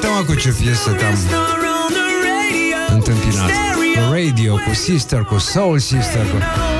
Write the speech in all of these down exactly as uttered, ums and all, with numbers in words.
Uite-mă cu ce piesă te-am întâmpinat. Radio, cu Sister, cu Soul Sister, cu...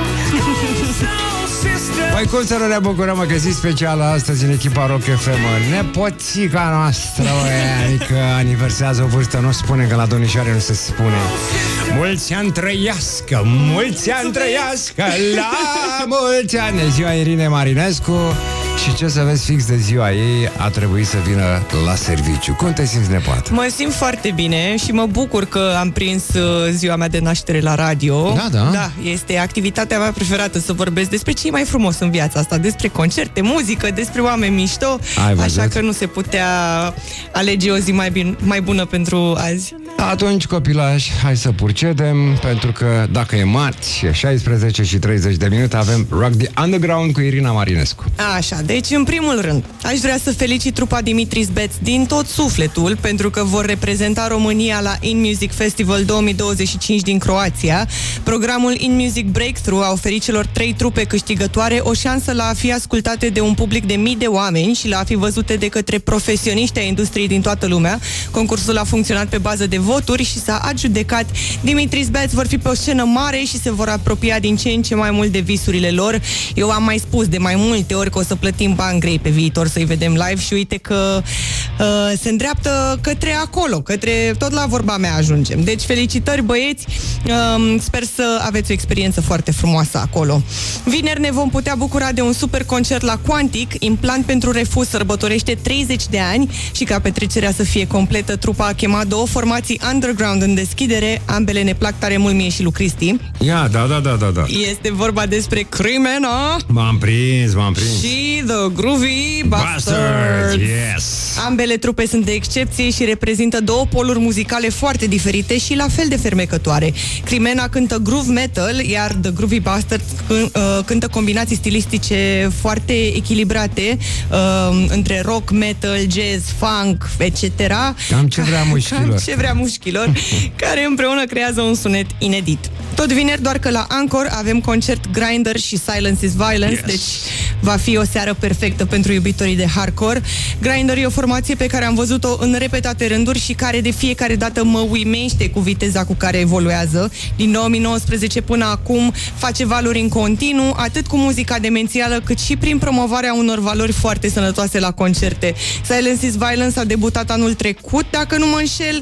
Păi cum să nu ne bucurăm, că zi specială astăzi în echipa Rock F M. Nepoțica noastră, băi, adică aniversează o vârstă, nu spune că la domnișoare nu se spune. Mulți ani trăiască, mulți ani trăiască, la mulți ani. E ziua Irine Marinescu și ce să vezi, fix de ziua ei a trebuit să vină la serviciu. Cum te simți, nepoată? Mă simt foarte bine și mă bucur că am prins ziua mea de naștere la radio. Da, da. Da, este activitatea mea preferată, să vorbesc despre ce e mai frumos în viața asta, despre concerte, muzică, despre oameni mișto. Așa că nu se putea alege o zi mai, bine, mai bună pentru azi. Atunci, copilași, hai să purcedem, pentru că dacă e marți, e șaisprezece și treizeci de minute, avem Rock the Underground cu Irina Marinescu. Așa, deci în primul rând aș vrea să felicit trupa Dimitris Beț din tot sufletul, pentru că vor reprezenta România la In Music Festival două mii douăzeci și cinci din Croația. Programul In Music Breakthrough a oferit celor trei trupe câștigătoare o șansă la a fi ascultate de un public de mii de oameni și la a fi văzute de către profesioniști ai industriei din toată lumea. Concursul a funcționat pe bază de voturi și s-a adjudecat. Dimitris Beț vor fi pe o scenă mare și se vor apropia din ce în ce mai mult de visurile lor. Eu am mai spus de mai multe ori că o să plătim bani grei pe viitor să-i vedem live și uite că uh, se îndreaptă către acolo, către tot la vorba mea ajungem. Deci felicitări, băieți, uh, sper să aveți o experiență foarte frumoasă acolo. Vineri ne vom putea bucura de un super concert la Quantic. Implant pentru Refuz sărbătorește treizeci de ani și ca petrecerea să fie completă, trupa a chemat două formații underground în deschidere. Ambele ne plac tare mult mie și lui Cristi. Ia, da, da, da, da, da. Este vorba despre Crimena. M-am prins, m-am prins. Și The Groovy Bastards. Yes. Ambele trupe sunt de excepție și reprezintă două poluri muzicale foarte diferite și la fel de fermecătoare. Crimena cântă groove metal, iar The Groovy Bastards cântă combinații stilistice foarte echilibrate uh, între rock, metal, jazz, funk, et cetera. Cam ce vrea mușchilor. Cam ce vrea mușchilor, care împreună creează un sunet inedit. Tot vineri, doar că la Anchor avem concert Grindr și Silence is Violence, yes. Deci va fi o seară perfectă pentru iubitorii de hardcore. Grindr e o formație pe care am văzut-o în repetate rânduri și care de fiecare dată mă uimește cu viteza cu care evoluează. Din două mii nouăsprezece până acum face valori în continuu, atât cu muzica demențială, cât și prin promovarea unor valori foarte sănătoase la concerte. Silence is Violence a debutat anul trecut, dacă nu mă înșel.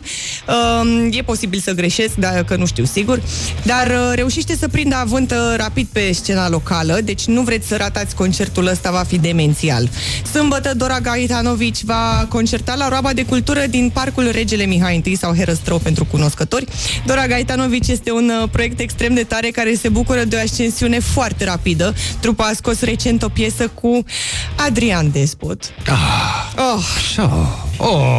Um, e posibil să greșesc, dacă nu știu sigur, dar uh, reușește să prindă avânt uh, rapid pe scena locală, deci nu vreți să ratați concertul ăsta, va fi demențial. Sâmbătă, Dora Gaetanovici va concerta la Roaba de Cultură din Parcul Regele Mihai I sau Herăstrău pentru cunoscători. Dora Gaetanovici este un uh, proiect extrem de tare care se bucură de o ascensiune foarte rapidă. Trupa a scos recent o piesă cu Adrian Despot. Ah, oh. Oh.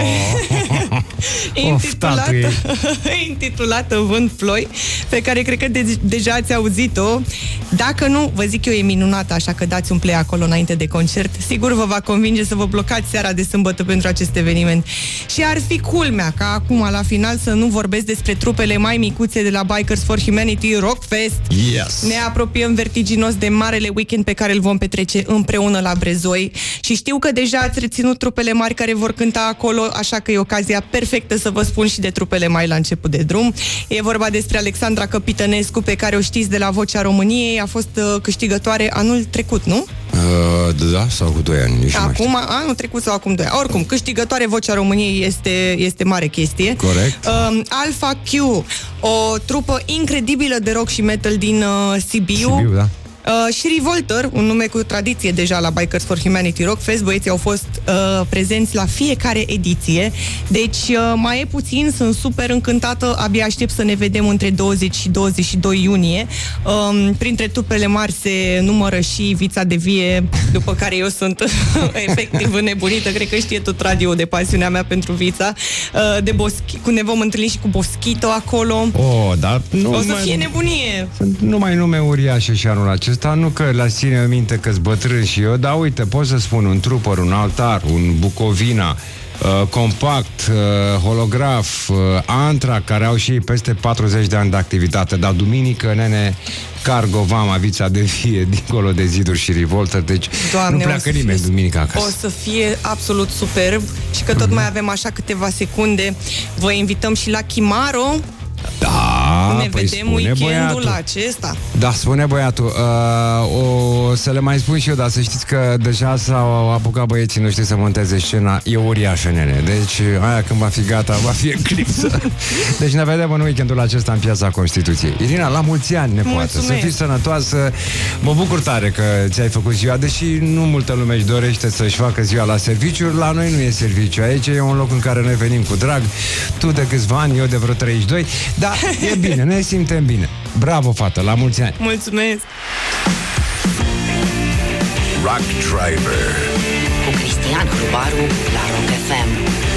intitulată, intitulată Vânt Ploi, pe care cred că de- deja ați auzit-o. Dacă nu, vă zic eu, e minunată, așa că dați un play acolo înainte de concert. Sigur vă va convinge să vă blocați seara de sâmbătă pentru acest eveniment. Și ar fi culmea ca acum, la final, să nu vorbesc despre trupele mai micuțe de la Bikers for Humanity Rockfest. Yes. Ne apropiem vertiginos de marele weekend pe care îl vom petrece împreună la Brezoi și știu că deja ați reținut trupele mari care vor cânta acolo, așa că e ocazia perfectă să vă spun și de trupele mai la început de drum. E vorba despre Alexandra Căpitănescu, pe care o știți de la Vocea României, a fost uh, câștigătoare anul trecut, nu? Uh, da, sau cu doi ani. Nici acum, anul trecut sau acum doi ani. Oricum, câștigătoare Vocea României este, este mare chestie. Corect. Uh, Alpha Q, o trupă incredibilă de rock și metal din uh, Sibiu. Sibiu, da. Uh, și Revolter, un nume cu tradiție deja la Bikers for Humanity Rockfest. Băieții au fost uh, prezenți la fiecare ediție. Deci uh, mai e puțin, sunt super încântată. Abia aștept să ne vedem între douăzeci și douăzeci și doi iunie. Um, printre trupele mari se numără și Vița de Vie, după care eu sunt efectiv înnebunită. Cred că știe tot radio de pasiunea mea pentru Vița. Uh, de Boschi- cu ne vom întâlni și cu Boschito acolo. Oh, da, nu o să mai... fie nebunie. Sunt numai nume uriașe și anul acesta. ăsta, nu că la sine minte că-s bătrân și eu, dar uite, pot să spun un trooper, un altar, un Bucovina, Uh, compact, uh, holograf, uh, Antra, care au și peste patruzeci de ani de activitate, dar duminică, nene, Cargo, Vama, Vița de Vie, dincolo de ziduri și Revolter, deci Doamne, nu pleacă nimeni fie, duminica acasă. O să fie absolut superb și că tot mm-hmm. mai avem așa câteva secunde. Vă invităm și la Chimaro. Da, ne păi vedem weekendul băiatul. acesta. Da, spune băiatul. uh, O să le mai spun și eu, dar să știți că deja s-au apucat băieții noștri să monteze scena. E uriașă, nene. Deci aia când va fi gata, va fi eclipsă. Deci ne vedem în weekendul acesta în Piața Constituției. Irina, la mulți ani, nepoată. Să fii sănătoasă. Mă bucur tare că ți-ai făcut ziua, deși nu multă lume își dorește să-și facă ziua la serviciu. La noi nu e serviciu. Aici e un loc în care noi venim cu drag. Tu de câțiva ani, eu de vreo treizeci și doi. Da, e bine, ne simtem bine. Bravo, fată, la mulți ani. Mulțumesc. Rock Driver cu Cristian Hrubaru la Rock F M.